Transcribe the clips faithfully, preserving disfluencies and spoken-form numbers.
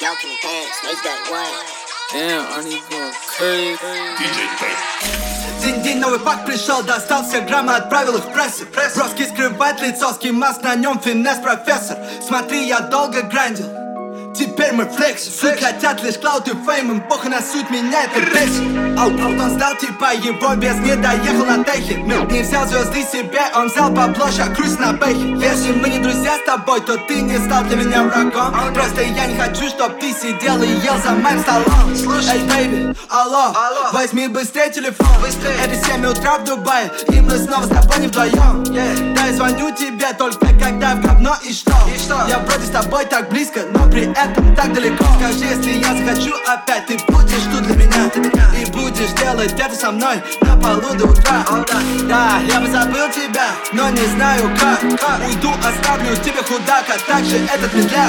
Y'all can dance, make that one. Damn, Arnie going crazy. День-день, новый пак пришел, достал все граммы, отправил их в прессу. Броски скрывает лицо, скимаск, на нем финес профессор. Смотри, я долго грандил, теперь мы флексим. Все хотят лишь клауд и фейм, им похуй на суть, меня это бесит. Аут, он сдал, типа его без не доехал на техе. Не взял звезды себе, он взял бабло, ща крутит на бэхе. Если мы не друзья с тобой, то ты не стал для меня врагом. Просто я не хочу, чтоб ты сидел и ел за моим столом. Эй, бэйби, алло, возьми быстрее телефон. Это семь утра в Дубае, и мы снова с тобой не вдвоем. Да, я звоню тебе только когда в говно и что? Я вроде с тобой так близко, но при этом так далеко. Скажи, если я захочу опять, ты будешь тут для меня. И будешь делать это со мной на полу до утра. Да, я бы забыл тебя, но не знаю как. Уйду, оставлю тебя худак, а также этот медляк.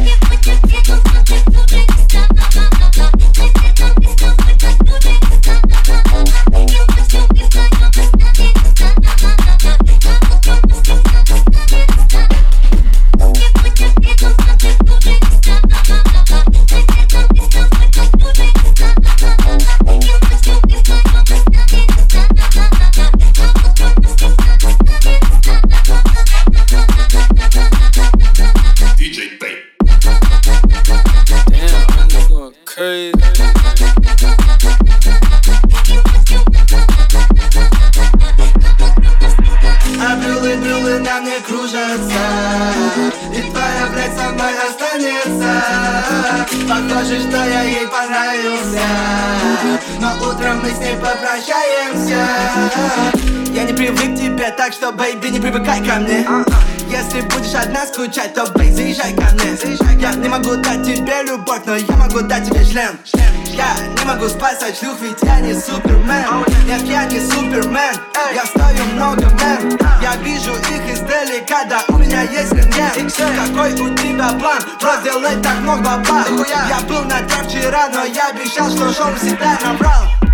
Crazy. А брюлы, брюлы на мне кружатся, и твоя, блядь, со мной останется. Похоже, что я ей понравился, но утром мы с ней попрощаемся. Я не привык к тебе, так что, бэйби, не привыкай ко мне. Если будешь одна скучать, то, бэй, заезжай ко мне. Я не могу дать тебе любовь, но я могу дать тебе член. Я не могу спасать шлюх, ведь я не супермен. Нет, я не супермен, я стою много мен. Я вижу их издалека, да у меня есть рентген. Какой у тебя план? Разделать так много бабла. Я был на трав вчера, но я обещал, что шоу всегда набрал.